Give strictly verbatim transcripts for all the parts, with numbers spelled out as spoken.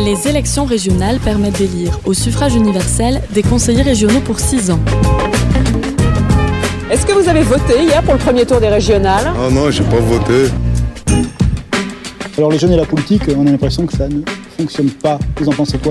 Les élections régionales permettent d'élire au suffrage universel des conseillers régionaux pour six ans. Est-ce que vous avez voté hier pour le premier tour des régionales ? Ah non, j'ai pas voté. Alors les jeunes et la politique, on a l'impression que ça ne fonctionne pas. Vous en pensez quoi ?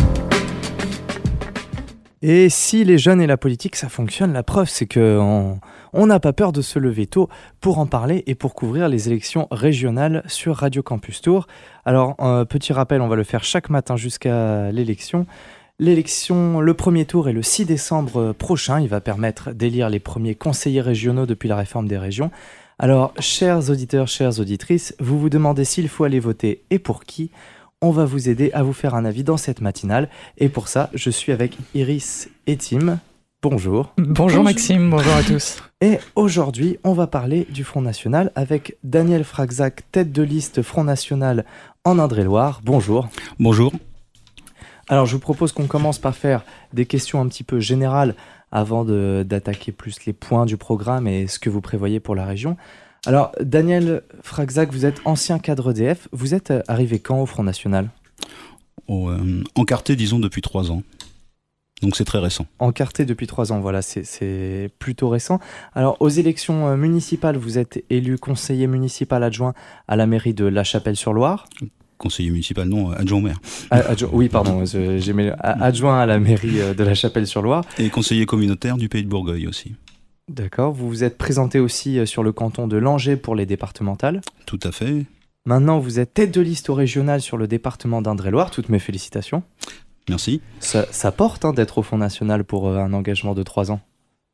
Et si les jeunes et la politique, ça fonctionne, la preuve, c'est qu'on on n'a pas peur de se lever tôt pour en parler et pour couvrir les élections régionales sur Radio Campus Tours. Alors, un petit rappel, on va le faire chaque matin jusqu'à l'élection. L'élection, le premier tour est le six décembre prochain. Il va permettre d'élire les premiers conseillers régionaux depuis la réforme des régions. Alors, chers auditeurs, chères auditrices, vous vous demandez s'il faut aller voter et pour qui ? On va vous aider à vous faire un avis dans cette matinale. Et pour ça, je suis avec Iris et Tim. Bonjour. Bonjour, bonjour Maxime, bonjour à tous. Et aujourd'hui, on va parler du Front National avec Daniel Fragzac, tête de liste Front National en Indre-et-Loire. Bonjour. Bonjour. Alors, je vous propose qu'on commence par faire des questions un petit peu générales avant de, d'attaquer plus les points du programme et ce que vous prévoyez pour la région. Alors, Daniel Fragzac, vous êtes ancien cadre E D F. Vous êtes arrivé quand au Front National ? oh, euh, Encarté, disons, depuis trois ans. Donc c'est très récent. Encarté depuis trois ans, voilà, c'est, c'est plutôt récent. Alors, aux élections municipales, vous êtes élu conseiller municipal adjoint à la mairie de La Chapelle-sur-Loire. Conseiller municipal, non, adjoint au maire. Ah, adjoint, oui, pardon, j'ai mis, adjoint à la mairie de La Chapelle-sur-Loire. Et conseiller communautaire du Pays de Bourgogne aussi. D'accord, vous vous êtes présenté aussi sur le canton de Langeais pour les départementales. Tout à fait. Maintenant, vous êtes tête de liste au régional sur le département d'Indre-et-Loire. Toutes mes félicitations. Merci. Ça, ça porte hein, d'être au Front National pour euh, un engagement de trois ans.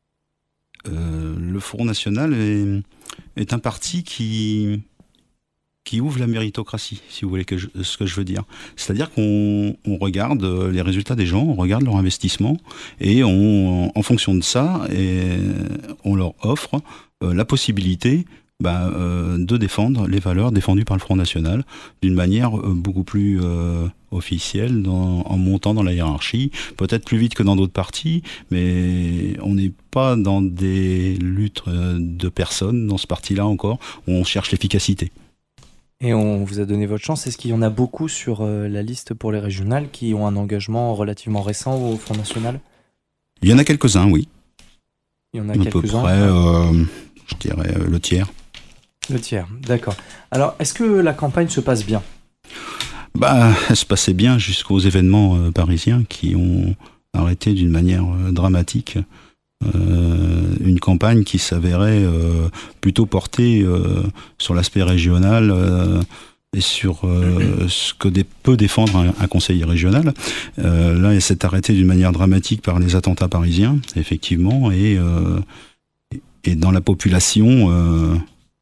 Euh, le Front National est, est un parti qui, qui ouvre la méritocratie, si vous voulez que je, ce que je veux dire. C'est-à-dire qu'on on regarde les résultats des gens, on regarde leur investissement, et on, en fonction de ça, et on leur offre euh, la possibilité bah, euh, de défendre les valeurs défendues par le Front National d'une manière euh, beaucoup plus euh, officielle, dans, en montant dans la hiérarchie, peut-être plus vite que dans d'autres partis, mais on n'est pas dans des luttes de personnes dans ce parti-là encore, où on cherche l'efficacité. Et on vous a donné votre chance. Est-ce qu'il y en a beaucoup sur euh, la liste pour les régionales qui ont un engagement relativement récent au Front National ? Il y en a quelques-uns, oui. Il y en a à quelques-uns. peu près, euh, je dirais, euh, le tiers. Le tiers, d'accord. Alors, est-ce que la campagne se passe bien ? Bah, elle se passait bien jusqu'aux événements euh, parisiens qui ont arrêté d'une manière euh, dramatique euh, une campagne qui s'avérait euh, plutôt portée euh, sur l'aspect régional euh, et sur euh, ce que des, peut défendre un, un conseiller régional. Euh, là, elle s'est arrêtée d'une manière dramatique par les attentats parisiens, effectivement, et, euh, et dans la population... Euh,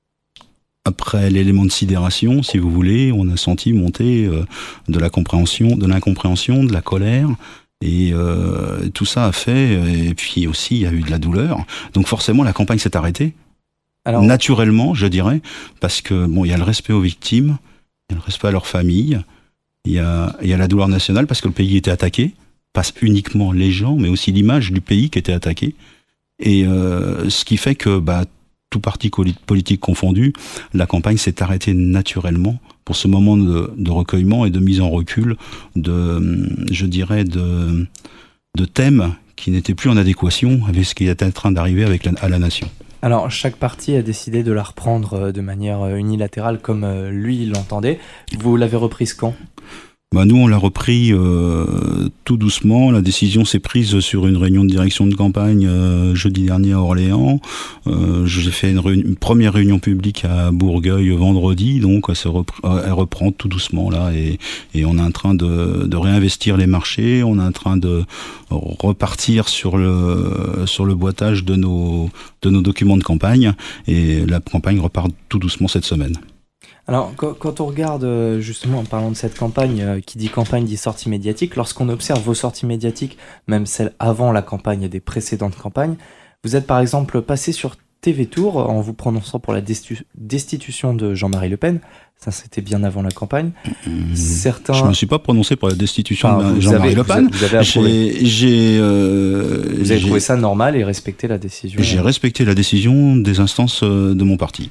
Après l'élément de sidération, si vous voulez, on a senti monter euh, de la compréhension, de l'incompréhension, de la colère, et euh, tout ça a fait, et puis aussi il y a eu de la douleur. Donc forcément la campagne s'est arrêtée, alors, naturellement je dirais, parce que bon, il y a le respect aux victimes, il y a le respect à leurs familles, il y a, il y a la douleur nationale parce que le pays était attaqué, pas uniquement les gens, mais aussi l'image du pays qui était attaqué, et euh, ce qui fait que bah tout parti politique confondu, la campagne s'est arrêtée naturellement pour ce moment de, de recueillement et de mise en recul de, je dirais, de, de thèmes qui n'étaient plus en adéquation avec ce qui était en train d'arriver avec la, à la nation. Alors, chaque parti a décidé de la reprendre de manière unilatérale comme lui l'entendait. Vous l'avez reprise quand ? Bah nous, on l'a repris euh, tout doucement. La décision s'est prise sur une réunion de direction de campagne euh, jeudi dernier à Orléans. Euh, j'ai fait une, réunion, une première réunion publique à Bourgueil vendredi, donc elle, se repre- elle reprend tout doucement là, et, et on est en train de, de réinvestir les marchés. On est en train de repartir sur le sur le boitage de nos de nos documents de campagne, et la campagne repart tout doucement cette semaine. Alors, quand on regarde, justement, en parlant de cette campagne, qui dit campagne dit sortie médiatique, lorsqu'on observe vos sorties médiatiques, même celles avant la campagne et des précédentes campagnes, vous êtes par exemple passé sur T V Tour en vous prononçant pour la destitu- destitution de Jean-Marie Le Pen. Ça, c'était bien avant la campagne. Mmh, Certains... Je ne me suis pas prononcé pour la destitution enfin, de Jean-Marie avez, Le Pen. Vous avez, approuvé. J'ai, j'ai, euh, vous avez j'ai, trouvé ça normal et respecté la décision. J'ai respecté la décision des instances de mon parti.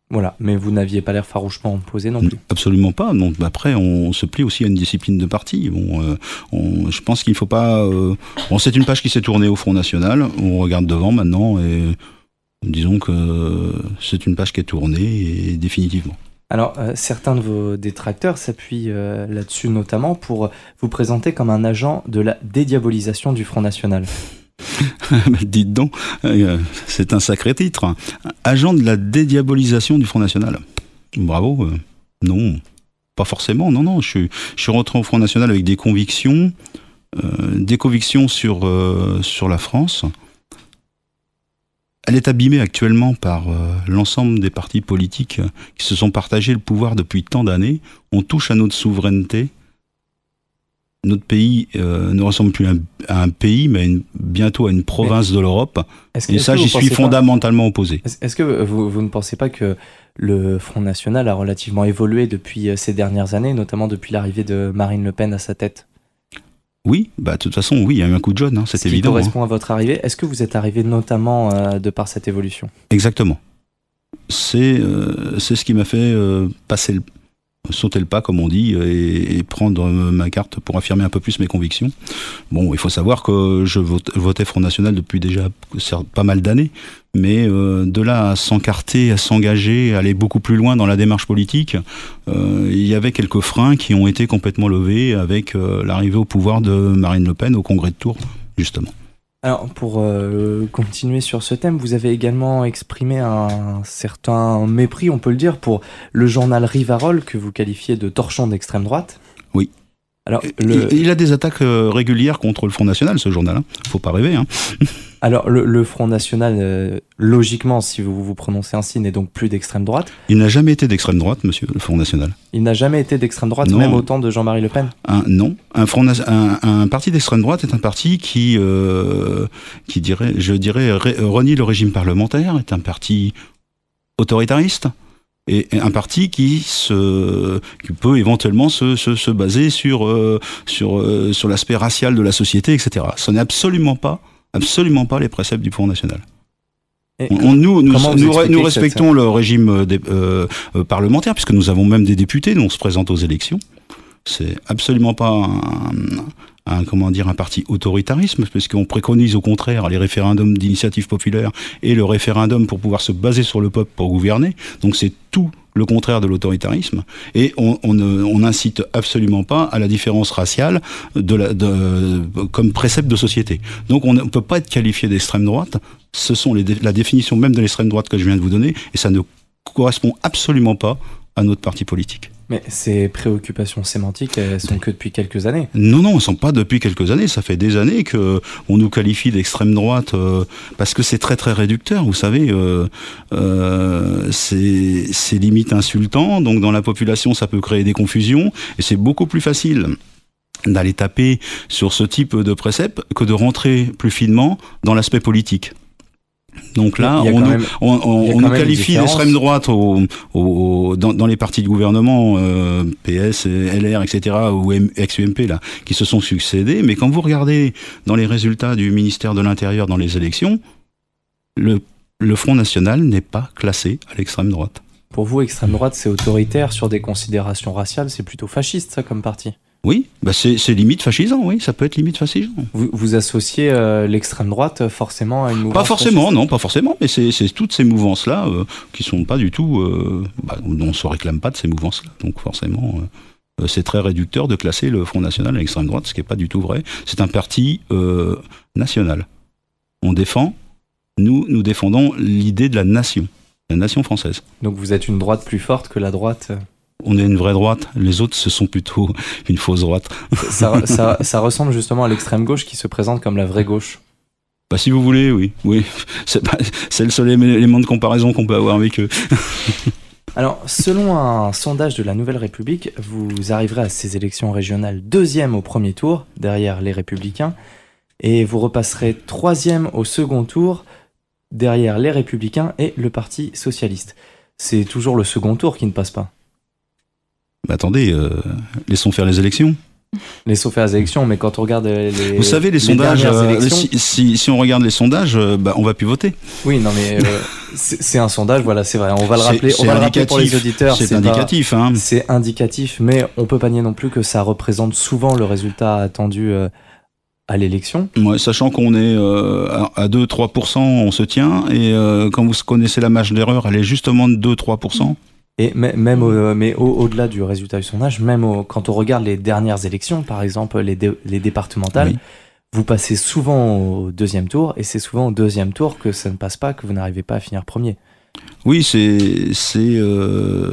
Voilà, mais vous n'aviez pas l'air farouchement opposé non plus. Absolument pas. Donc après, on se plie aussi à une discipline de parti. Bon, euh, on, je pense qu'il ne faut pas... Euh, bon, c'est une page qui s'est tournée au Front National. On regarde devant maintenant et disons que c'est une page qui est tournée et définitivement. Alors, euh, certains de vos détracteurs s'appuient euh, là-dessus notamment pour vous présenter comme un agent de la dédiabolisation du Front National. Dites donc, euh, c'est un sacré titre. Agent de la dédiabolisation du Front National. Bravo. Euh, non, pas forcément. Non, non. Je suis, je suis rentré au Front National avec des convictions, euh, des convictions sur euh, sur la France. Elle est abîmée actuellement par euh, l'ensemble des partis politiques qui se sont partagés le pouvoir depuis tant d'années. On touche à notre souveraineté. Notre pays euh, ne ressemble plus à un, à un pays, mais à une, bientôt à une province mais de l'Europe. Que, et ça, j'y suis fondamentalement pas, opposé. Est-ce, est-ce que vous, vous ne pensez pas que le Front National a relativement évolué depuis ces dernières années, notamment depuis l'arrivée de Marine Le Pen à sa tête ? Oui, bah, de toute façon, oui, il y a eu un coup de jaune, hein, c'est ce évident. Ce qui correspond hein. à votre arrivée. Est-ce que vous êtes arrivé notamment euh, de par cette évolution ? Exactement. C'est, euh, c'est ce qui m'a fait euh, passer le sauter le pas, comme on dit, et, et prendre ma carte pour affirmer un peu plus mes convictions. Bon, il faut savoir que je vote, votais Front National depuis déjà pas mal d'années, mais euh, de là à s'encarter, à s'engager, à aller beaucoup plus loin dans la démarche politique, euh, il y avait quelques freins qui ont été complètement levés avec euh, l'arrivée au pouvoir de Marine Le Pen au Congrès de Tours, justement. Alors, pour euh, continuer sur ce thème, vous avez également exprimé un certain mépris, on peut le dire, pour le journal Rivarol, que vous qualifiez de torchon d'extrême droite. Oui. Alors, le... il, il a des attaques euh, régulières contre le Front National, ce journal. Hein. Faut pas rêver. Hein. Alors, le, le Front National, euh, logiquement, si vous vous prononcez ainsi, n'est donc plus d'extrême droite. Il n'a jamais été d'extrême droite, monsieur, le Front National. Il n'a jamais été d'extrême droite, non. Même au temps de Jean-Marie Le Pen. Un, non. Un, front, un, un parti d'extrême droite est un parti qui, euh, qui dirait, je dirais, renie le régime parlementaire, est un parti autoritariste. Et un parti qui se qui peut éventuellement se se, se baser sur euh, sur euh, sur l'aspect racial de la société, et cetera. Ce n'est absolument pas absolument pas les préceptes du Front National. Et on, nous nous, nous, nous, nous respectons le régime des, euh, euh, parlementaire puisque nous avons même des députés, nous on se présente aux élections. C'est absolument pas un, un comment dire un parti autoritarisme, puisqu'on préconise au contraire les référendums d'initiative populaire et le référendum pour pouvoir se baser sur le peuple pour gouverner. Donc c'est tout le contraire de l'autoritarisme, et on, on, on incite absolument pas à la différence raciale de la, de, comme précepte de société. Donc on ne peut pas être qualifié d'extrême droite. Ce sont les, la définition même de l'extrême droite que je viens de vous donner, et ça ne correspond absolument pas à notre parti politique. Mais ces préoccupations sémantiques, elles sont que depuis quelques années. Non, non, elles ne sont pas depuis quelques années. Ça fait des années qu'on nous qualifie d'extrême droite euh, parce que c'est très très réducteur. Vous savez, euh, euh, c'est, c'est limite insultant. Donc dans la population, ça peut créer des confusions. Et c'est beaucoup plus facile d'aller taper sur ce type de précepte que de rentrer plus finement dans l'aspect politique. Donc là, on, même, on, on, on nous qualifie d'extrême droite au, au, dans, dans les partis de gouvernement, euh, P S, L R, et cetera, ou ex-U M P, là, qui se sont succédés. Mais quand vous regardez dans les résultats du ministère de l'Intérieur dans les élections, le, le Front National n'est pas classé à l'extrême droite. Pour vous, extrême droite, c'est autoritaire sur des considérations raciales, c'est plutôt fasciste, ça, comme parti ? Oui, bah c'est, c'est limite fascisant, oui, ça peut être limite fascisant. Vous, vous associez euh, l'extrême droite forcément à une mouvance Pas forcément, fasciste. Non, pas forcément, mais c'est, c'est toutes ces mouvance-là euh, qui sont pas du tout... Euh, bah, on ne se réclame pas de ces mouvance-là, donc forcément, euh, c'est très réducteur de classer le Front National à l'extrême droite, ce qui n'est pas du tout vrai. C'est un parti euh, national. On défend, nous, nous défendons l'idée de la nation, la nation française. Donc vous êtes une droite plus forte que la droite... On est une vraie droite, les autres ce sont plutôt une fausse droite. ça, ça, ça ressemble justement à l'extrême gauche qui se présente comme la vraie gauche. Bah si vous voulez, oui. oui. C'est, pas, c'est le seul élément de comparaison qu'on peut avoir avec eux. Alors, selon un sondage de la Nouvelle République, vous arriverez à ces élections régionales deuxième au premier tour, derrière les Républicains, et vous repasserez troisième au second tour, derrière les Républicains et le Parti Socialiste. C'est toujours le second tour qui ne passe pas. Bah attendez, euh, laissons faire les élections. Les sauf faire les élections, mais quand on regarde les. Vous savez, les, les sondages, euh, si, si, si on regarde les sondages, euh, bah, on va plus voter. Oui, non, mais euh, c'est, c'est un sondage, voilà, c'est vrai. On va le rappeler, c'est, on va c'est le rappeler pour les auditeurs. C'est, c'est indicatif, pas, hein. C'est indicatif, mais on peut pas nier non plus que ça représente souvent le résultat attendu euh, à l'élection. Ouais, sachant qu'on est euh, à deux à trois pour cent, on se tient, et euh, quand vous connaissez la marge d'erreur, elle est justement de deux à trois pour cent. Et même au, mais au, au-delà du résultat du sondage, même au, quand on regarde les dernières élections, par exemple les, dé, les départementales, oui. Vous passez souvent au deuxième tour, et c'est souvent au deuxième tour que ça ne passe pas, que vous n'arrivez pas à finir premier. Oui, c'est c'est euh,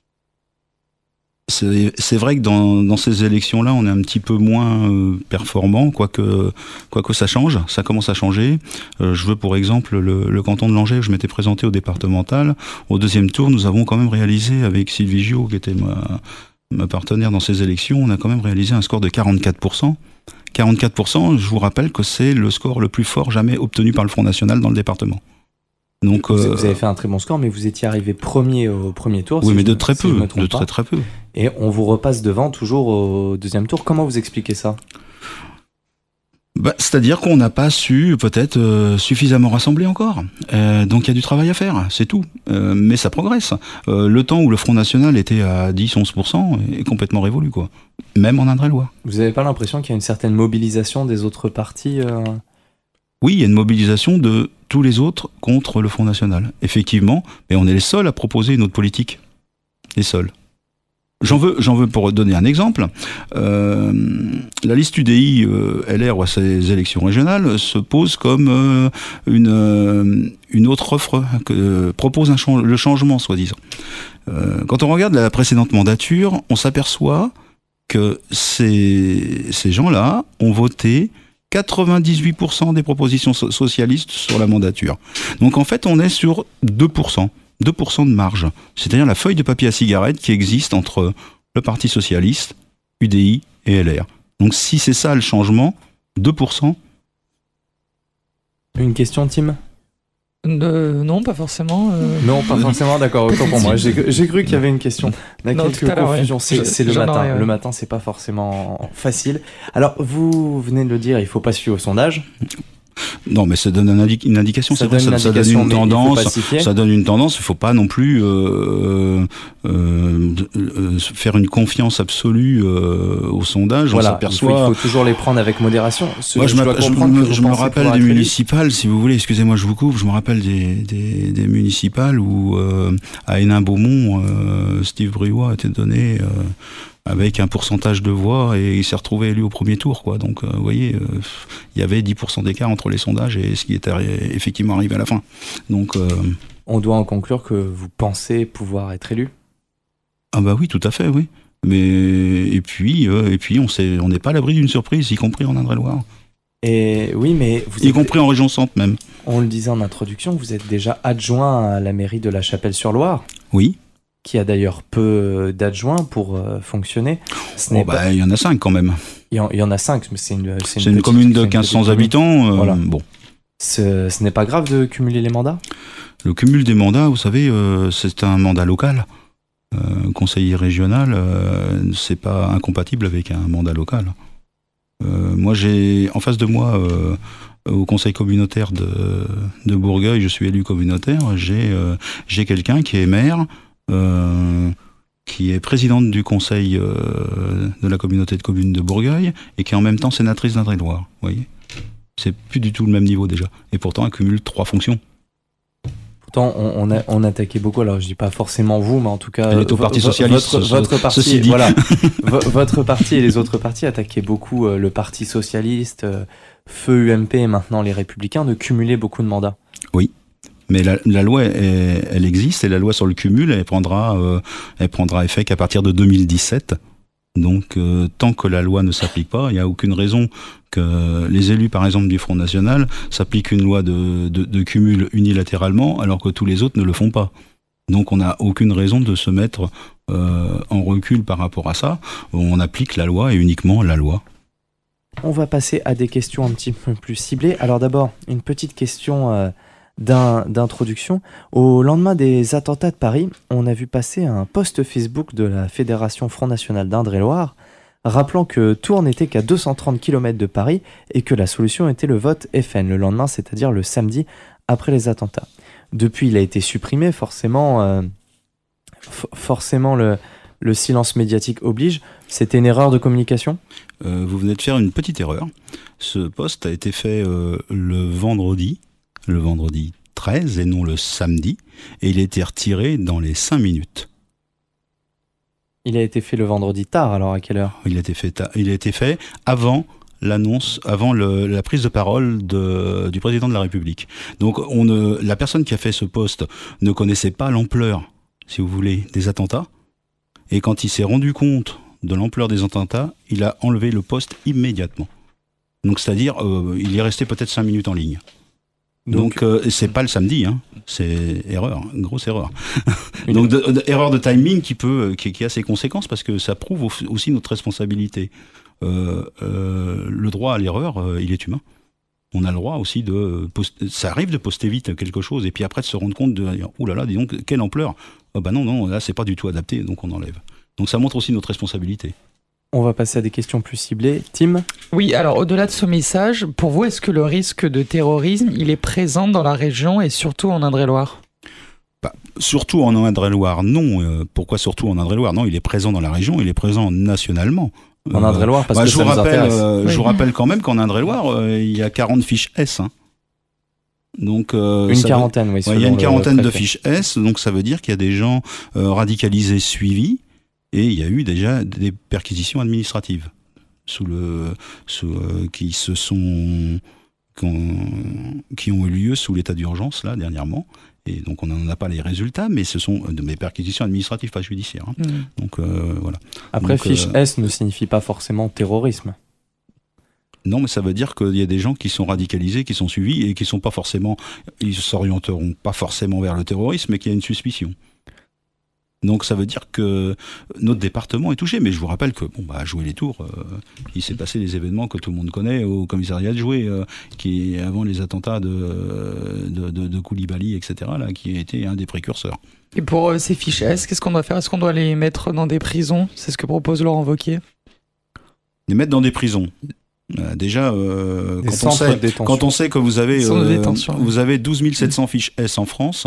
c'est, c'est vrai que dans, dans ces élections-là, on est un petit peu moins euh, performant, quoique, quoique ça change, ça commence à changer. Euh, je veux pour exemple le, le canton de Langeais, où je m'étais présenté au départemental. Au deuxième tour, nous avons quand même réalisé, avec Sylvie Gio, qui était ma, ma partenaire dans ces élections, on a quand même réalisé un score de quarante-quatre pour cent. quarante-quatre pour cent, je vous rappelle que c'est le score le plus fort jamais obtenu par le Front National dans le département. Donc, vous, euh, vous avez fait un très bon score, mais vous étiez arrivé premier au premier tour. Oui, si mais je, de très si peu, de très très peu. Et on vous repasse devant toujours au deuxième tour. Comment vous expliquez ça ? Bah, c'est-à-dire qu'on n'a pas su peut-être euh, suffisamment rassembler encore. Euh, donc il y a du travail à faire, c'est tout. Euh, mais ça progresse. Euh, le temps où le Front National était à dix à onze pour cent est complètement révolu, quoi. Même en Indre-et-Loire. Vous n'avez pas l'impression qu'il y a une certaine mobilisation des autres partis euh... Oui, il y a une mobilisation de tous les autres contre le Front National. Effectivement, mais on est les seuls à proposer une autre politique. Les seuls. J'en veux, j'en veux pour donner un exemple. Euh, la liste U D I euh, L R à ces élections régionales se pose comme euh, une, euh, une autre offre que euh, propose un ch- le changement, soi-disant. Euh, quand on regarde la précédente mandature, on s'aperçoit que ces, ces gens-là ont voté quatre-vingt-dix-huit pour cent des propositions so- socialistes sur la mandature. Donc en fait, on est sur deux pour cent. deux pour cent de marge. C'est-à-dire la feuille de papier à cigarette qui existe entre le Parti Socialiste, U D I et L R. Donc si c'est ça le changement, deux pour cent. Une question, Tim ? Euh, non, pas forcément. Euh... Non, pas forcément, d'accord, autant pour moi. J'ai, j'ai cru qu'il y avait une question. La non, quelques confusions, ouais. c'est, je, c'est le matin. Aurais, ouais. Le matin, c'est pas forcément facile. Alors, vous venez de le dire, il faut pas suivre au sondage. Non, mais ça donne un indi- une indication, ça c'est vrai, donne ça, une ça donne une tendance. Ça, ça donne une tendance. Il faut pas non plus euh, euh, euh, faire une confiance absolue euh, au sondage. Voilà, on s'aperçoit. Il faut, il faut toujours les prendre avec modération. Ce, Moi, je, je, je, je me, je me rappelle des municipales, lui. si vous voulez. Excusez-moi, je vous coupe. Je me rappelle des, des, des municipales où euh, à Hénin-Beaumont, euh, Steve Briouat a été donné. Euh, avec un pourcentage de voix, et il s'est retrouvé élu au premier tour, quoi. Donc, euh, vous voyez, euh, il y avait dix pour cent d'écart entre les sondages et ce qui est arri- effectivement arrivé à la fin. Donc, euh... on doit en conclure que vous pensez pouvoir être élu ? Ah bah oui, tout à fait, oui. Mais et puis, euh, et puis, on sait, on n'est pas à l'abri d'une surprise, y compris en Indre-et-Loire. Et oui, mais vous y êtes... compris en région centre même. On le disait en introduction, vous êtes déjà adjoint à la mairie de La Chapelle-sur-Loire. Oui. Qui a d'ailleurs peu d'adjoints pour euh, fonctionner. Ce n'est oh bah, pas... Il y en a cinq quand même. Il y en, il y en a cinq, mais c'est une, c'est une, c'est une petite, commune de mille cinq cents habitants. Euh, voilà. Bon. Ce, ce n'est pas grave de cumuler les mandats ? Le cumul des mandats, vous savez, euh, c'est un mandat local. Euh, conseiller régional, euh, c'est pas incompatible avec un mandat local. Euh, moi, j'ai en face de moi, euh, au conseil communautaire de, de Bourgueil, je suis élu communautaire, j'ai, euh, j'ai quelqu'un qui est maire, Euh, qui est présidente du conseil euh, de la communauté de communes de Bourgueil et qui est en même temps sénatrice d'Indre-et-Loire. Vous voyez, c'est plus du tout le même niveau déjà. Et pourtant, elle cumule trois fonctions. Pourtant, on, on, a, on attaquait beaucoup. Alors, je dis pas forcément vous, mais en tout cas, elle est au Parti v- socialiste. Votre, votre parti, ceci dit. Voilà, v- votre parti et les autres partis attaquaient beaucoup euh, le Parti socialiste, euh, Feu U M P et maintenant les Républicains, de cumuler beaucoup de mandats. Oui. Mais la, la loi, elle, elle existe, et la loi sur le cumul, elle prendra, euh, elle prendra effet qu'à partir de deux mille dix-sept. Donc, euh, tant que la loi ne s'applique pas, il n'y a aucune raison que les élus, par exemple, du Front National, s'appliquent une loi de, de, de cumul unilatéralement, alors que tous les autres ne le font pas. Donc, on n'a aucune raison de se mettre euh, en recul par rapport à ça. On applique la loi et uniquement la loi. On va passer à des questions un petit peu plus ciblées. Alors d'abord, une petite question... Euh D'un, d'introduction. Au lendemain des attentats de Paris, on a vu passer un post Facebook de la Fédération Front National d'Indre-et-Loire rappelant que Tours n'était qu'à deux cent trente kilomètres de Paris et que la solution était le vote F N le lendemain, c'est-à-dire le samedi après les attentats. Depuis, il a été supprimé, forcément, euh, f- forcément le, le silence médiatique oblige. C'était une erreur de communication ? euh, Vous venez de faire une petite erreur. Ce post a été fait euh, le vendredi, le vendredi treize et non le samedi, et il a été retiré dans les cinq minutes. Il a été fait le vendredi tard, alors à quelle heure ? Il a été fait, ta- il a été fait avant l'annonce, avant le, la prise de parole de, du président de la République. Donc on ne, la personne qui a fait ce post ne connaissait pas l'ampleur, si vous voulez, des attentats. Et quand il s'est rendu compte de l'ampleur des attentats, il a enlevé le post immédiatement. Donc c'est-à-dire, euh, il est resté peut-être cinq minutes en ligne. Donc, Donc euh, c'est pas le samedi, hein. C'est erreur, une grosse erreur. Donc de, de, erreur de timing qui peut, qui, qui a ses conséquences parce que ça prouve aussi notre responsabilité. Euh, euh, le droit à l'erreur, euh, il est humain. On a le droit aussi de poster, ça arrive de poster vite quelque chose et puis après de se rendre compte de oh là là, dis donc quelle ampleur. Oh bah non non, là c'est pas du tout adapté, donc on enlève. Donc ça montre aussi notre responsabilité. On va passer à des questions plus ciblées. Tim ? Oui, alors au-delà de ce message, pour vous, est-ce que le risque de terrorisme, il est présent dans la région et surtout en Indre-et-Loire ? Bah, surtout en Indre-et-Loire, non. Euh, pourquoi surtout en Indre-et-Loire ? Non, il est présent dans la région, il est présent nationalement. En Indre-et-Loire, parce bah, que je ça vous nous rappelle, intéresse. euh, Oui. Je vous rappelle quand même qu'en Indre-et-Loire, euh, il y a quarante fiches S. Hein. Donc, euh, Une ça quarantaine, veut... oui. ouais, il y a une quarantaine de préfet. fiches S, donc ça veut dire qu'il y a des gens euh, radicalisés suivis, et il y a eu déjà des perquisitions administratives sous le, sous, euh, qui se sont, qui ont, qui ont eu lieu sous l'état d'urgence là dernièrement. Et donc on n'en a pas les résultats, mais ce sont de mes perquisitions administratives, pas judiciaires. Hein. Mmh. Donc euh, voilà. Après, Donc, fiche euh, S ne signifie pas forcément terrorisme. Non, mais ça veut dire qu'il y a des gens qui sont radicalisés, qui sont suivis et qui sont pas forcément, ils s'orienteront pas forcément vers le terrorisme, mais qu'il y a une suspicion. Donc ça veut dire que notre département est touché, mais je vous rappelle que bon bah à Jouer les Tours, euh, il s'est passé des événements que tout le monde connaît au commissariat de Jouer, euh, qui avant les attentats de de, de, de Koulibaly, et cetera là, qui a été un des précurseurs. Et pour euh, ces fiches S, qu'est-ce qu'on doit faire ? Est-ce qu'on doit les mettre dans des prisons ? C'est ce que propose Laurent Wauquiez. Les mettre dans des prisons. Euh, déjà, euh, Des quand, on centres sait, de détention. quand on sait que vous avez, Centres de euh, détention, oui. vous avez douze mille sept cents fiches S en France,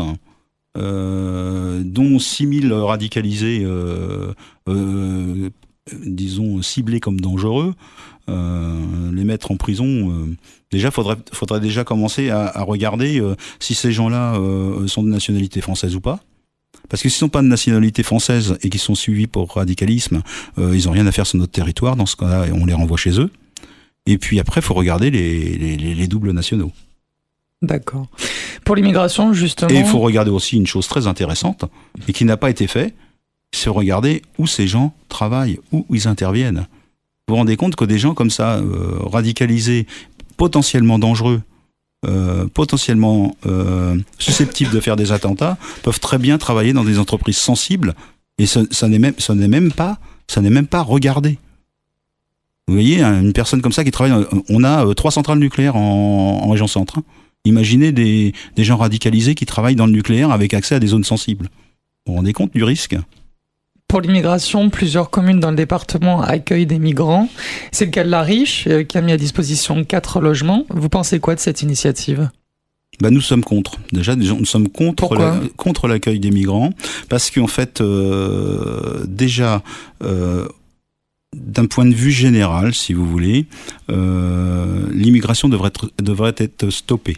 euh, dont six mille radicalisés, euh, euh, disons, ciblés comme dangereux, euh, les mettre en prison, euh, déjà, faudrait, faudrait déjà commencer à, à regarder euh, si ces gens-là euh, sont de nationalité française ou pas. Parce que s'ils ne sont pas de nationalité française et qu'ils sont suivis pour radicalisme, euh, ils n'ont rien à faire sur notre territoire. Dans ce cas-là, on les renvoie chez eux. Et puis après, il faut regarder les, les, les doubles nationaux. D'accord. Pour l'immigration, justement... Et il faut regarder aussi une chose très intéressante, et qui n'a pas été fait, c'est regarder où ces gens travaillent, où ils interviennent. Vous vous rendez compte que des gens comme ça, euh, radicalisés, potentiellement dangereux, euh, potentiellement euh, susceptibles de faire des attentats, peuvent très bien travailler dans des entreprises sensibles, et ça, ça n'est même, ça n'est même pas, ça n'est même pas regardé. Vous voyez, une personne comme ça qui travaille... On a trois centrales nucléaires en, en région centre. Hein. Imaginez des, des gens radicalisés qui travaillent dans le nucléaire avec accès à des zones sensibles. Vous vous rendez compte du risque ? Pour l'immigration, plusieurs communes dans le département accueillent des migrants. C'est le cas de La Riche, euh, qui a mis à disposition quatre logements. Vous pensez quoi de cette initiative ? Bah, nous sommes contre. Déjà, nous sommes contre, la, contre l'accueil des migrants, parce qu'en fait, euh, déjà... Euh, d'un point de vue général, si vous voulez, euh, l'immigration devrait être, devrait être stoppée.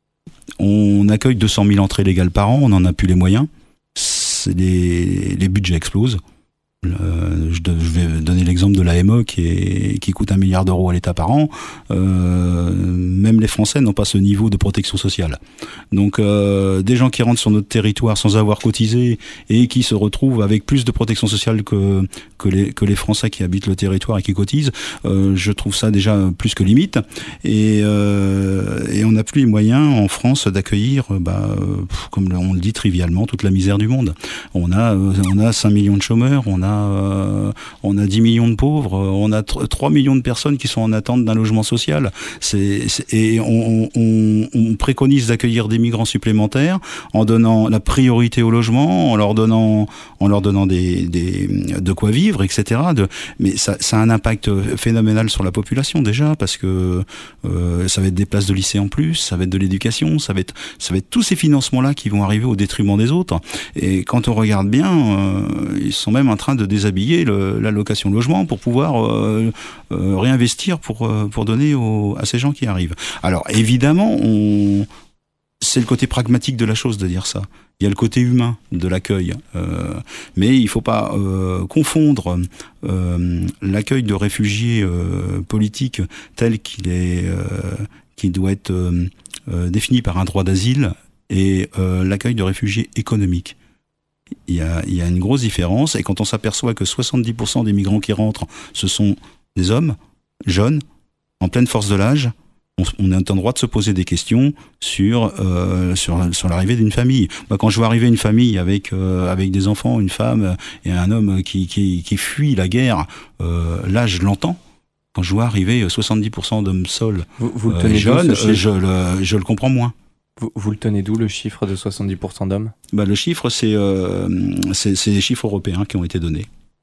On accueille deux cent mille entrées légales par an, on n'en a plus les moyens. C'est les, les budgets explosent. Euh, je, de, je vais donner l'exemple de l'A M E qui, est, qui coûte un milliard d'euros à l'État par an. Euh, même les Français n'ont pas ce niveau de protection sociale. Donc euh, des gens qui rentrent sur notre territoire sans avoir cotisé et qui se retrouvent avec plus de protection sociale que, que, les, que les Français qui habitent le territoire et qui cotisent, euh, je trouve ça déjà plus que limite. Et, euh, et on n'a plus les moyens en France d'accueillir, bah, comme on le dit trivialement, toute la misère du monde. On a, on a cinq millions de chômeurs, on a a, euh, on a dix millions de pauvres, on a trois millions de personnes qui sont en attente d'un logement social. C'est, c'est, et on, on, on préconise d'accueillir des migrants supplémentaires en donnant la priorité au logement, en leur donnant, en leur donnant des, des, de quoi vivre, et cetera. De, mais ça, ça a un impact phénoménal sur la population déjà, parce que euh, ça va être des places de lycée en plus, ça va être de l'éducation, ça va être, ça va être tous ces financements-là qui vont arriver au détriment des autres. Et quand on regarde bien, euh, ils sont même en train de déshabiller le, l'allocation logement pour pouvoir euh, euh, réinvestir pour euh, pour donner aux, à ces gens qui arrivent. Alors évidemment, on, c'est le côté pragmatique de la chose de dire ça. Il y a le côté humain de l'accueil, euh, mais il ne faut pas euh, confondre euh, l'accueil de réfugiés euh, politiques tel qu'il est, euh, qu'il doit être euh, euh, défini par un droit d'asile et euh, l'accueil de réfugiés économiques. Il y a, il y a une grosse différence, et quand on s'aperçoit que soixante-dix pour cent des migrants qui rentrent, ce sont des hommes, jeunes, en pleine force de l'âge, on, on est en droit de se poser des questions sur, euh, sur, sur l'arrivée d'une famille. Moi, quand je vois arriver une famille avec, euh, avec des enfants, une femme et un homme qui, qui, qui fuit la guerre, euh, là, je l'entends. Quand je vois arriver soixante-dix pour cent d'hommes seuls, vous, vous le euh, tenez jeunes, je, je, le, je le comprends moins. Vous, vous le tenez d'où, le chiffre de soixante-dix pour cent d'hommes ? Bah, le chiffre, c'est, euh, c'est, c'est les chiffres européens qui ont été donnés.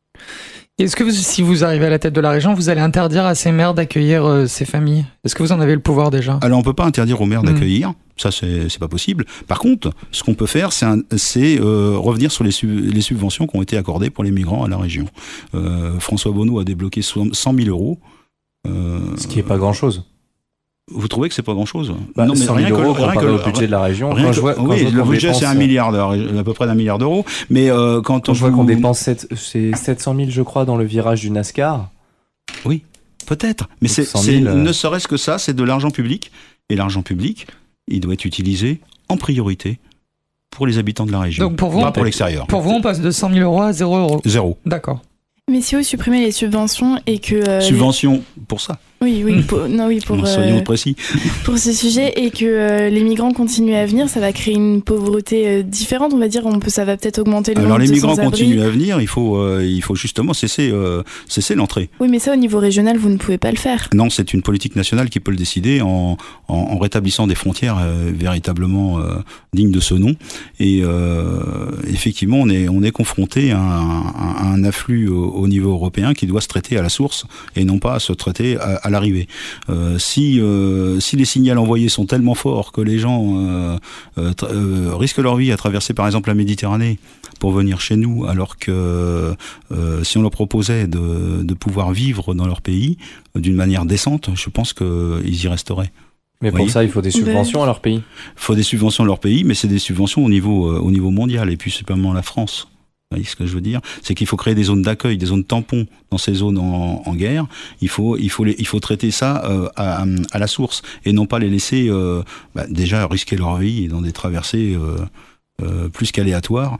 Est-ce que vous, si vous arrivez à la tête de la région, vous allez interdire à ces maires d'accueillir euh, ces familles ? Est-ce que vous en avez le pouvoir déjà ? Alors on peut pas interdire aux maires mmh. d'accueillir, ça c'est, c'est pas possible. Par contre, ce qu'on peut faire, c'est, un, c'est euh, revenir sur les, sub, les subventions qui ont été accordées pour les migrants à la région. Euh, François Bonneau a débloqué cent mille euros. Euh, ce qui est pas grand-chose. Vous trouvez que c'est pas grand-chose ? Bah, non, mais rien que, rien que le budget de la région. Rien quand que, je vois, quand oui, je vois le budget dépense, c'est un milliard, de, à peu près d'un milliard d'euros. Mais euh, quand, quand on je vois vous... qu'on dépense sept, c'est sept cent mille, je crois, dans le virage du NASCAR. Oui, peut-être. Mais c'est, c'est euh... ne serait-ce que ça, c'est de l'argent public. Et l'argent public, il doit être utilisé en priorité pour les habitants de la région. Donc pour vous, pas pour l'extérieur. Pour vous, on passe de cent mille euros à zéro euros. Zéro. D'accord. Mais si vous supprimez les subventions et que... Euh, subventions les... pour ça. Oui, oui, pour, non, oui, pour, soyons euh, précis. Pour ce sujet, et que euh, les migrants continuent à venir, ça va créer une pauvreté euh, différente, on va dire. On peut, ça va peut-être augmenter le Alors nombre les de migrants sans-abri. continuent à venir, il faut, euh, il faut justement cesser, euh, cesser l'entrée. Oui, mais ça, au niveau régional, vous ne pouvez pas le faire. Non, c'est une politique nationale qui peut le décider en, en, en rétablissant des frontières euh, véritablement euh, dignes de ce nom. Et euh, effectivement, on est, on est confronté à un, à un afflux au, au niveau européen qui doit se traiter à la source et non pas à se traiter à, à l'arrivée. Euh, si, euh, si les signaux envoyés sont tellement forts que les gens euh, euh, tra- euh, risquent leur vie à traverser par exemple la Méditerranée pour venir chez nous, alors que euh, si on leur proposait de, de pouvoir vivre dans leur pays d'une manière décente, je pense qu'ils y resteraient. Mais pour voyez ça, il faut des subventions ben... à leur pays. Il faut des subventions à leur pays, mais c'est des subventions au niveau, euh, au niveau mondial, et puis c'est pas la France. Vous voyez ce que je veux dire ? C'est qu'il faut créer des zones d'accueil, des zones tampons dans ces zones en, en guerre. Il faut, il faut, les, il faut traiter ça euh, à, à la source et non pas les laisser euh, bah, déjà risquer leur vie dans des traversées euh, euh, plus qu'aléatoires.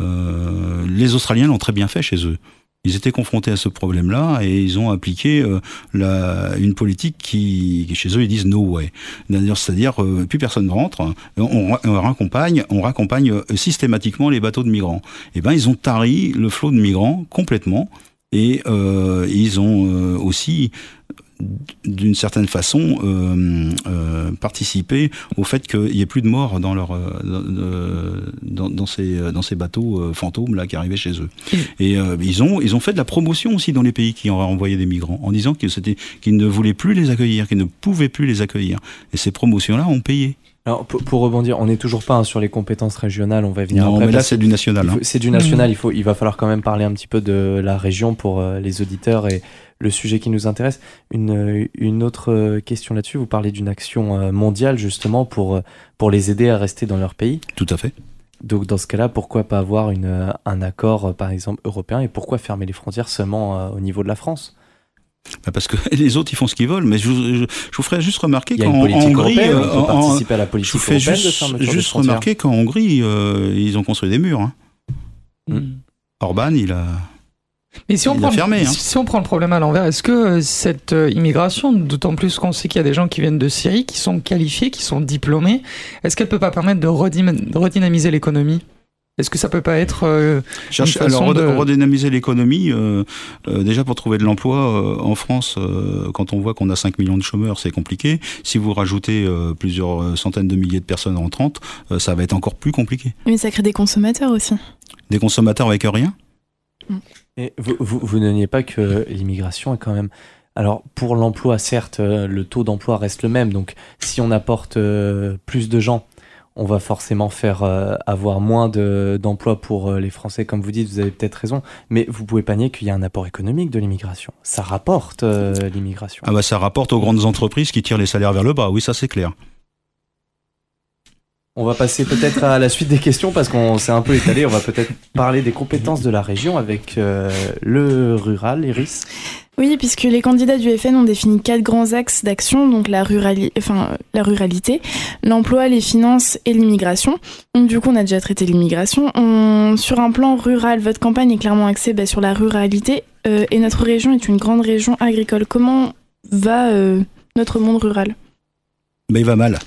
Euh, les Australiens l'ont très bien fait chez eux. Ils étaient confrontés à ce problème-là et ils ont appliqué euh, la, une politique qui, qui, chez eux, ils disent no way. D'ailleurs, c'est-à-dire, euh, plus personne ne rentre, on, on raccompagne, on raccompagne systématiquement les bateaux de migrants. Et ben, ils ont tari le flot de migrants complètement et euh, ils ont euh, aussi d'une certaine façon euh, euh, participer au fait qu'il n'y ait plus de morts dans leur euh, dans, dans ces dans ces bateaux euh, fantômes là qui arrivaient chez eux. Et euh, ils ont ils ont fait de la promotion aussi dans les pays qui ont envoyé des migrants en disant que c'était qu'ils ne voulaient plus les accueillir, qu'ils ne pouvaient plus les accueillir. Et ces promotions là ont payé. Alors pour, pour rebondir, on n'est toujours pas hein, sur les compétences régionales, on va venir non, après. Non, mais là c'est du national. Faut, hein. C'est du national, mmh. il faut il va falloir quand même parler un petit peu de la région pour euh, les auditeurs et le sujet qui nous intéresse. Une, une autre question là-dessus, vous parlez d'une action mondiale justement pour, pour les aider à rester dans leur pays. Tout à fait. Donc dans ce cas-là, pourquoi pas avoir une, un accord par exemple européen et pourquoi fermer les frontières seulement au niveau de la France ? Bah parce que les autres ils font ce qu'ils veulent, mais je, je, je vous ferai juste remarquer qu'en Hongrie, euh, on peut participer à la politique je vous fais européenne juste, de fermeture juste des frontières. remarquer qu'en Hongrie euh, ils ont construit des murs. Hein. Mm. Orban il a. Mais si on, prend, fermé, hein. si on prend le problème à l'envers, est-ce que cette euh, immigration, d'autant plus qu'on sait qu'il y a des gens qui viennent de Syrie, qui sont qualifiés, qui sont diplômés, est-ce qu'elle ne peut pas permettre de, redim- de redynamiser l'économie ? Est-ce que ça peut pas être euh, Cherche, une façon alors, de... redynamiser l'économie, euh, euh, déjà pour trouver de l'emploi euh, en France, euh, quand on voit qu'on a cinq millions de chômeurs, c'est compliqué. Si vous rajoutez euh, plusieurs centaines de milliers de personnes en trente, euh, ça va être encore plus compliqué. Mais ça crée des consommateurs aussi. Des consommateurs avec rien. Et vous, vous, vous ne niez pas que l'immigration est quand même... Alors, pour l'emploi, certes, euh, le taux d'emploi reste le même. Donc, si on apporte euh, plus de gens, on va forcément faire euh, avoir moins de, d'emplois pour euh, les Français. Comme vous dites, vous avez peut-être raison. Mais vous pouvez pas nier qu'il y a un apport économique de l'immigration. Ça rapporte euh, l'immigration. Ah bah, ça rapporte aux grandes entreprises qui tirent les salaires vers le bas. Oui, ça c'est clair. On va passer peut-être à la suite des questions parce qu'on s'est un peu étalé. On va peut-être parler des compétences de la région avec euh, le rural, Iris. Oui, puisque les candidats du F N ont défini quatre grands axes d'action, donc la, rurali- enfin, la ruralité, l'emploi, les finances et l'immigration. Donc du coup, on a déjà traité l'immigration. On... Sur un plan rural, votre campagne est clairement axée bah, sur la ruralité euh, et notre région est une grande région agricole. Comment va euh, notre monde rural ? Ben, il va mal.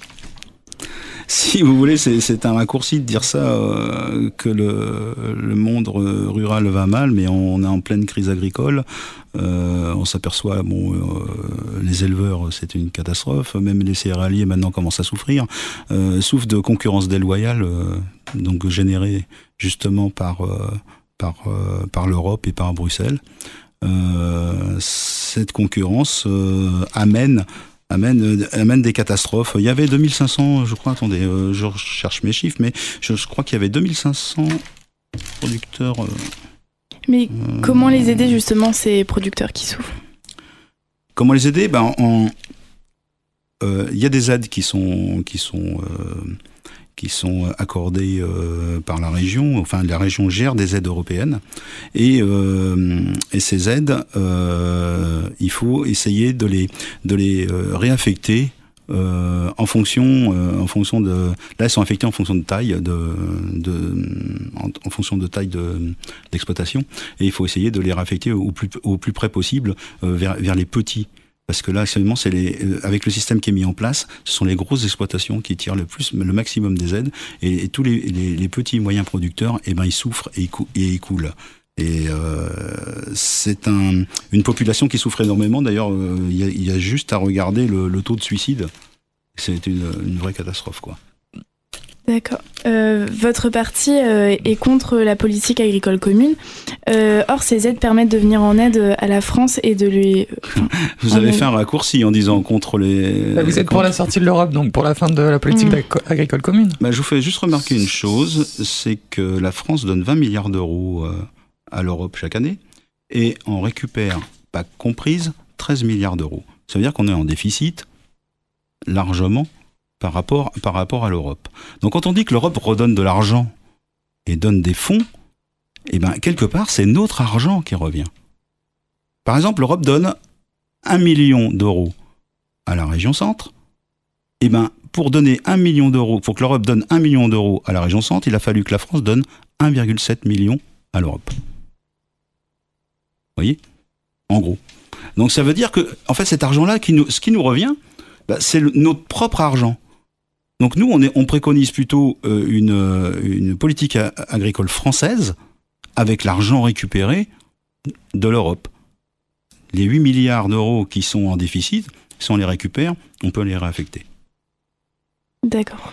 Si vous voulez, c'est, c'est un raccourci de dire ça, euh, que le, le monde rural va mal, mais on est en pleine crise agricole. Euh, on s'aperçoit, bon, euh, les éleveurs, c'est une catastrophe. Même les céréaliers, maintenant, commencent à souffrir. Euh, souffrent de concurrence déloyale, euh, donc générée justement par, euh, par, euh, par l'Europe et par Bruxelles. Euh, cette concurrence euh, amène... Amène, amène des catastrophes. Il y avait deux mille cinq cents, je crois, attendez, euh, je cherche mes chiffres, mais je, je crois qu'il y avait deux mille cinq cents producteurs. Euh, mais euh, comment les aider justement, ces producteurs qui souffrent ? Comment les aider ? Ben, en, euh, y a des aides qui sont, qui sont, euh, qui sont accordées euh, par la région. Enfin, la région gère des aides européennes. Et, euh, et ces aides, euh, il faut essayer de les, de les euh, réaffecter euh, en fonction, euh, en fonction de. Là, elles sont affectées en fonction de taille, de, de, en, en fonction de taille de, d'exploitation. Et il faut essayer de les réaffecter au plus, au plus près possible euh, vers, vers les petits. Parce que là, actuellement, c'est les, euh, avec le système qui est mis en place, ce sont les grosses exploitations qui tirent le plus, le maximum des aides, et, et tous les, les, les petits et moyens producteurs, eh ben, ils souffrent et ils, cou- et ils coulent. Et euh, c'est un, une population qui souffre énormément. D'ailleurs, il euh, y, y a juste à regarder le, le taux de suicide. C'est une, une vraie catastrophe, quoi. D'accord. Euh, votre parti euh, est contre la politique agricole commune. Euh, or, ces aides permettent de venir en aide à la France et de lui... Enfin, vous avez fait un raccourci en disant contre les... Bah, vous êtes contre... pour la sortie de l'Europe, donc pour la fin de la politique mmh. agricole commune. Bah, je vous fais juste remarquer une chose, c'est que la France donne vingt milliards d'euros euh, à l'Europe chaque année et en récupère, pas comprise, treize milliards d'euros. Ça veut dire qu'on est en déficit largement par rapport, par rapport à l'Europe. Donc quand on dit que l'Europe redonne de l'argent et donne des fonds, eh ben, quelque part, c'est notre argent qui revient. Par exemple, l'Europe donne un million d'euros à la région centre. Eh ben, pour donner un million d'euros, pour que l'Europe donne un million d'euros à la région centre, il a fallu que la France donne un virgule sept million à l'Europe. Vous voyez ? En gros. Donc ça veut dire que, en fait, cet argent-là, qui nous, ce qui nous revient, bah, c'est le, notre propre argent. Donc nous, on, est, on préconise plutôt euh, une, une politique a, agricole française avec l'argent récupéré de l'Europe. Les huit milliards d'euros qui sont en déficit, si on les récupère, on peut les réaffecter. D'accord.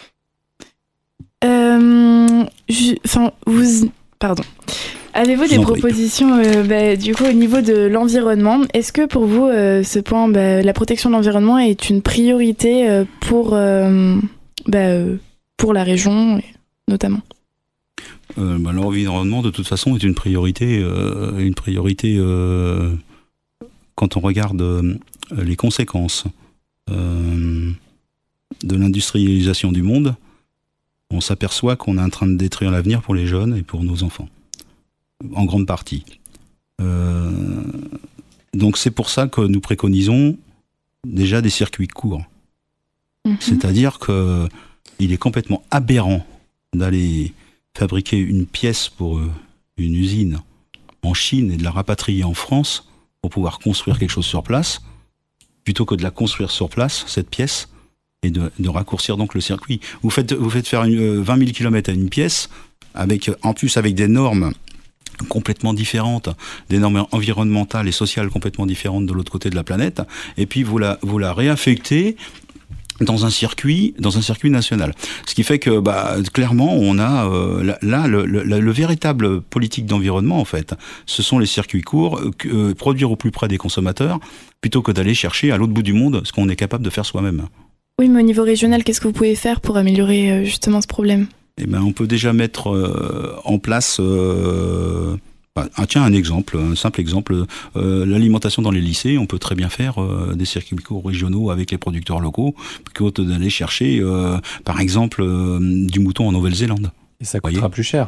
Euh, je, enfin, vous... Pardon. Avez-vous des propositions euh, bah, du coup au niveau de l'environnement ? Est-ce que pour vous euh, ce point, bah, la protection de l'environnement est une priorité euh, pour, euh, bah, euh, pour la région notamment ? euh, bah, L'environnement de toute façon est une priorité, euh, une priorité euh, quand on regarde euh, les conséquences euh, de l'industrialisation du monde. On s'aperçoit qu'on est en train de détruire l'avenir pour les jeunes et pour nos enfants. En grande partie. Euh, donc c'est pour ça que nous préconisons déjà des circuits courts. Mmh. C'est-à-dire qu'il est complètement aberrant d'aller fabriquer une pièce pour une usine en Chine et de la rapatrier en France pour pouvoir construire quelque chose sur place, plutôt que de la construire sur place, cette pièce, et de, de raccourcir donc le circuit. Vous faites, vous faites faire une, vingt mille kilomètres à une pièce, avec en plus avec des normes complètement différentes, des normes environnementales et sociales complètement différentes de l'autre côté de la planète, et puis vous la, vous la réaffectez dans un circuit, dans un circuit national. Ce qui fait que, bah, clairement, on a euh, là le, le, le véritable politique d'environnement, en fait. Ce sont les circuits courts, euh, produire au plus près des consommateurs, plutôt que d'aller chercher à l'autre bout du monde ce qu'on est capable de faire soi-même. Oui, mais au niveau régional, qu'est-ce que vous pouvez faire pour améliorer euh, justement ce problème ? Eh ben, on peut déjà mettre euh, en place. Euh, Ah, tiens, un exemple, un simple exemple, euh, l'alimentation dans les lycées, on peut très bien faire euh, des circuits courts régionaux avec les producteurs locaux, plutôt que d'aller chercher, euh, par exemple, euh, du mouton en Nouvelle-Zélande. Et ça coûtera plus cher.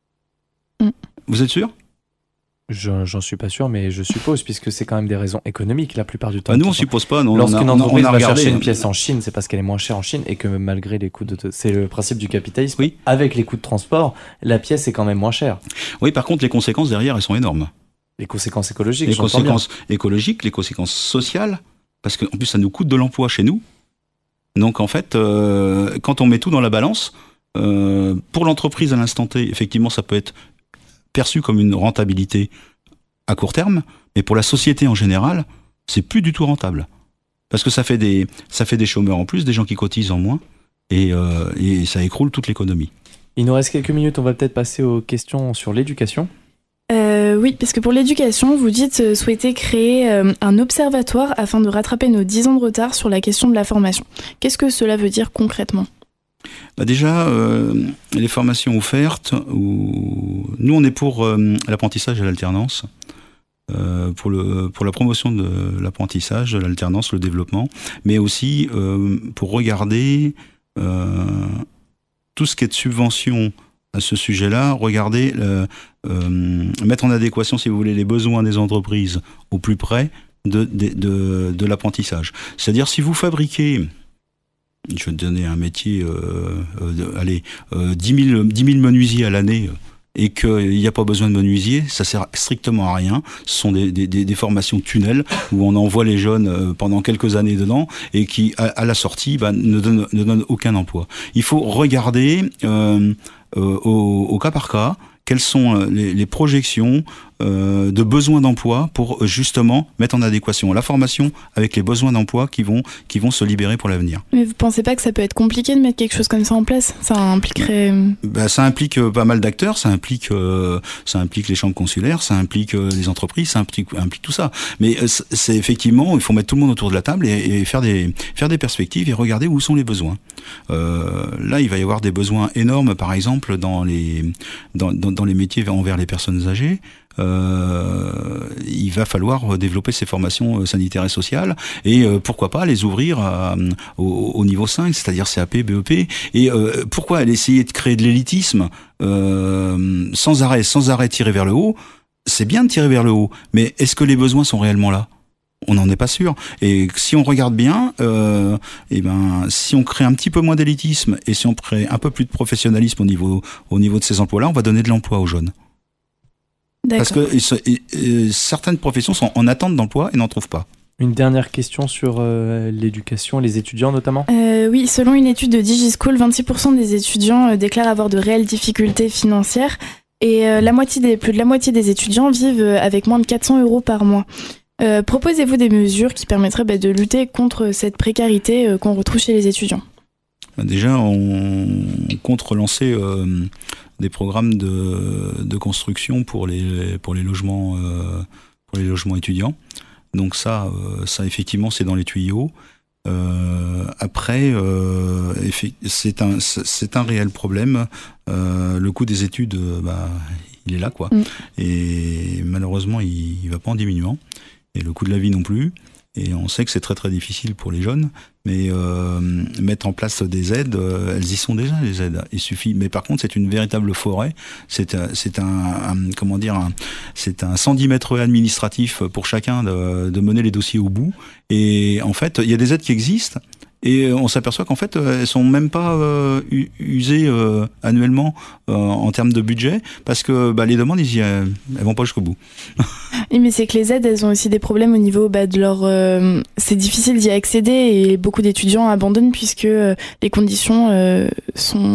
Mm. Vous êtes sûr ? Je, j'en suis pas sûr, mais je suppose, puisque c'est quand même des raisons économiques la plupart du temps. Bah nous, on suppose pas. Non, Lorsqu'une on a, entreprise on a va regardé, chercher une pièce en Chine, c'est parce qu'elle est moins chère en Chine et que malgré les coûts de... C'est le principe du capitalisme. Oui. Avec les coûts de transport, la pièce est quand même moins chère. Oui, par contre, les conséquences derrière, elles sont énormes. Les conséquences écologiques, Les j'entends conséquences bien. écologiques, les conséquences sociales, parce qu'en plus, ça nous coûte de l'emploi chez nous. Donc, en fait, euh, quand on met tout dans la balance, euh, pour l'entreprise à l'instant T, effectivement, ça peut être perçu comme une rentabilité à court terme, mais pour la société en général, c'est plus du tout rentable. Parce que ça fait des, ça fait des chômeurs en plus, des gens qui cotisent en moins, et, euh, et ça écroule toute l'économie. Il nous reste quelques minutes, on va peut-être passer aux questions sur l'éducation. Euh, oui, parce que pour l'éducation, vous dites euh, souhaiter créer euh, un observatoire afin de rattraper nos dix ans de retard sur la question de la formation. Qu'est-ce que cela veut dire concrètement ? Bah déjà, euh, les formations offertes, où... nous on est pour euh, l'apprentissage et l'alternance. Euh, pour, le, pour la promotion de l'apprentissage, de l'alternance, le développement, mais aussi euh, pour regarder euh, tout ce qui est de subvention à ce sujet-là, regarder, euh, euh, mettre en adéquation, si vous voulez, les besoins des entreprises au plus près de, de, de, de l'apprentissage. C'est-à-dire, si vous fabriquez, je vais te donner un métier, euh, euh, de, allez, euh, dix mille menuisiers à l'année, et qu'il n'y a pas besoin de menuisier, ça sert strictement à rien. Ce sont des, des, des formations tunnels où on envoie les jeunes pendant quelques années dedans et qui, à, à la sortie, bah, ne donnent ne donne aucun emploi. Il faut regarder euh, euh, au, au cas par cas quelles sont les, les projections euh, de besoins d'emploi pour justement mettre en adéquation la formation avec les besoins d'emploi qui vont, qui vont se libérer pour l'avenir. Mais vous pensez pas que ça peut être compliqué de mettre quelque chose comme ça en place ? Ça impliquerait... Ben, ça implique euh, pas mal d'acteurs, ça implique, euh, ça implique les chambres consulaires, ça implique euh, les entreprises, ça implique, implique tout ça. Mais euh, c'est effectivement, il faut mettre tout le monde autour de la table et, et faire, des, faire des perspectives et regarder où sont les besoins. Euh, là, il va y avoir des besoins énormes, par exemple, dans les, dans, dans, dans les métiers envers les personnes âgées. Euh, il va falloir développer ces formations sanitaires et sociales et euh, pourquoi pas les ouvrir à, au, au niveau cinq, c'est-à-dire C A P, B E P. Et euh, pourquoi aller essayer de créer de l'élitisme euh, sans arrêt, sans arrêt tirer vers le haut? C'est bien de tirer vers le haut, mais est-ce que les besoins sont réellement là? On n'en est pas sûr. Et si on regarde bien, euh, et ben, si on crée un petit peu moins d'élitisme et si on crée un peu plus de professionnalisme au niveau, au niveau de ces emplois-là, on va donner de l'emploi aux jeunes. D'accord. Parce que et, et, et, certaines professions sont en attente d'emploi et n'en trouvent pas. Une dernière question sur euh, l'éducation, les étudiants notamment. Euh, oui, selon une étude de DigiSchool, vingt-six pour cent des étudiants euh, déclarent avoir de réelles difficultés financières et euh, la moitié des, plus de la moitié des étudiants vivent euh, avec moins de quatre cents euros par mois. Euh, proposez-vous des mesures qui permettraient bah, de lutter contre cette précarité euh, qu'on retrouve chez les étudiants ? Déjà, on compte relancer euh, des programmes de, de construction pour les, pour les logements, euh, pour les logements étudiants. Donc ça, euh, ça effectivement, c'est dans les tuyaux. Euh, après, euh, c'est un, c'est un réel problème. Euh, le coût des études, bah, il est là, quoi. Mm. Et malheureusement, il, il va pas en diminuant. Et le coût de la vie non plus. Et on sait que c'est très très difficile pour les jeunes, mais euh, mettre en place des aides, euh, elles y sont déjà les aides. Il suffit. Mais par contre, c'est une véritable forêt. C'est c'est un, un comment dire, un, c'est un cent dix mètres administratif pour chacun de, de mener les dossiers au bout. Et en fait, il y a des aides qui existent. Et on s'aperçoit qu'en fait, elles sont même pas euh, usées euh, annuellement euh, en termes de budget, parce que bah, les demandes, ils y, elles vont pas jusqu'au bout. Oui, mais c'est que les aides, elles ont aussi des problèmes au niveau bah, de leur... Euh, c'est difficile d'y accéder et beaucoup d'étudiants abandonnent puisque euh, les conditions euh, sont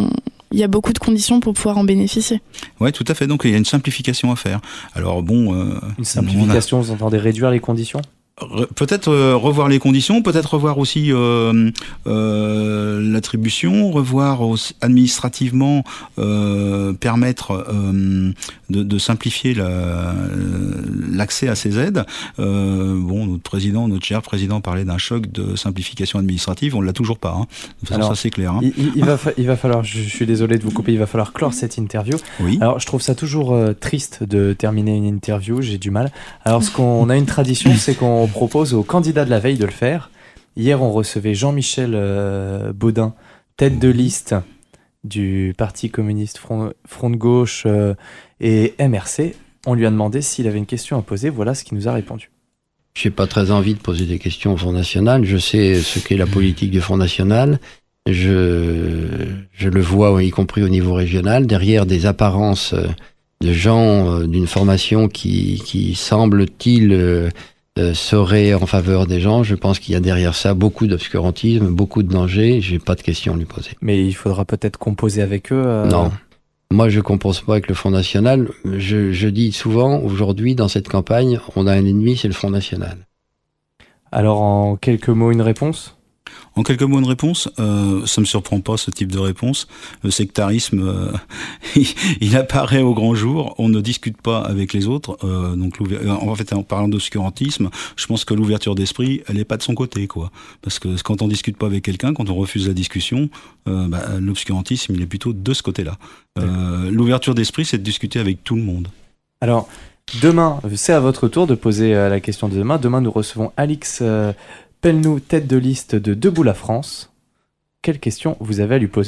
il y a beaucoup de conditions pour pouvoir en bénéficier. Oui, tout à fait. Donc il y a une simplification à faire. Alors bon, euh, une simplification, a... vous entendez réduire les conditions ? Re- peut-être euh, revoir les conditions, peut-être revoir aussi euh, euh, l'attribution, revoir aussi, administrativement euh, permettre euh, de, de simplifier la, l'accès à ces aides. Euh, bon, notre président, notre cher président parlait d'un choc de simplification administrative, on l'a toujours pas. Hein. De toute façon, ça c'est clair. Hein. Il, il, il, va fa- il va falloir, je, je suis désolé de vous couper, il va falloir clore cette interview. Oui. Alors, je trouve ça toujours euh, triste de terminer une interview, j'ai du mal. Alors, ce qu'on on a une tradition, c'est qu'on On propose aux candidats de la veille de le faire. Hier, on recevait Jean-Michel euh, Baudin, tête de liste du Parti communiste Front, Front de Gauche euh, et M R C. On lui a demandé s'il avait une question à poser. Voilà ce qu'il nous a répondu. Je n'ai pas très envie de poser des questions au Front National. Je sais ce qu'est la politique du Front National. Je, je le vois, y compris au niveau régional, derrière des apparences de gens d'une formation qui, qui semble-t-il... Euh, Euh, serait en faveur des gens. Je pense qu'il y a derrière ça beaucoup d'obscurantisme, beaucoup de dangers. J'ai pas de questions à lui poser. Mais il faudra peut-être composer avec eux. Euh... Non. Moi, je compose pas avec le Front National. Je, je dis souvent, aujourd'hui, dans cette campagne, on a un ennemi, c'est le Front National. Alors, en quelques mots, une réponse ? En quelques mots, une réponse. Euh, ça me surprend pas, ce type de réponse. Le sectarisme, euh, il, il apparaît au grand jour. On ne discute pas avec les autres. Euh, donc, en fait, en parlant d'obscurantisme, je pense que l'ouverture d'esprit, elle est pas de son côté, quoi. Parce que quand on discute pas avec quelqu'un, quand on refuse la discussion, euh, bah, l'obscurantisme, il est plutôt de ce côté-là. Euh, l'ouverture d'esprit, c'est de discuter avec tout le monde. Alors, demain, c'est à votre tour de poser la question de demain. Demain, nous recevons Alix euh, Pelnou, tête de liste de Debout la France. Quelle question vous avez à lui poser ?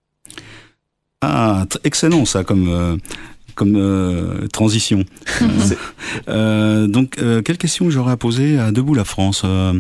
Ah, t- excellent ça comme, euh, comme euh, transition. euh, euh, donc, euh, quelle question j'aurais à poser à Debout la France ? euh...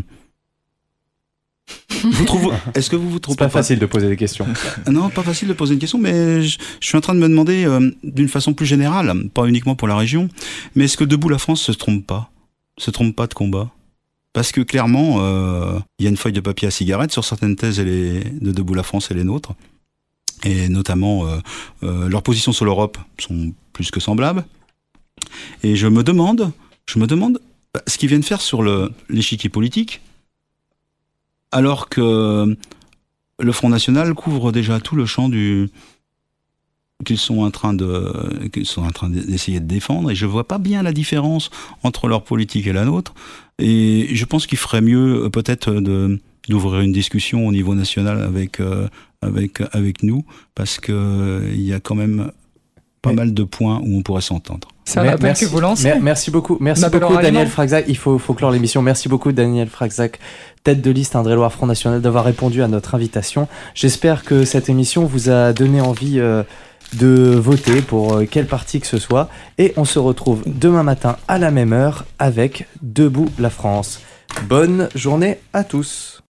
Vous trouvez, est-ce que vous vous trouvez pas, pas facile de poser des questions. Non, pas facile de poser une question, mais je, je suis en train de me demander euh, d'une façon plus générale, pas uniquement pour la région, mais est-ce que Debout la France se trompe pas ? Se trompe pas de combat ? Parce que clairement, il euh, y a une feuille de papier à cigarette sur certaines thèses et les, de Debout la France et les nôtres. Et notamment, euh, euh, leurs positions sur l'Europe sont plus que semblables. Et je me demande, je me demande bah, ce qu'ils viennent faire sur le, l'échiquier politique, alors que le Front National couvre déjà tout le champ du... qu'ils sont en train de qu'ils sont en train d'essayer de défendre, et je vois pas bien la différence entre leur politique et la nôtre, et je pense qu'il ferait mieux peut-être de d'ouvrir une discussion au niveau national avec euh, avec avec nous, parce que il y a quand même pas oui. mal de points où on pourrait s'entendre. C'est un appel que vous lancez. Merci beaucoup, merci beaucoup Daniel Fragzac. Il faut, faut clore l'émission. Merci beaucoup Daniel Fragzac, tête de liste Indre-et-Loire Front National, d'avoir répondu à notre invitation. J'espère que cette émission vous a donné envie euh, de voter pour euh, quel parti que ce soit. Et on se retrouve demain matin à la même heure avec Debout la France. Bonne journée à tous.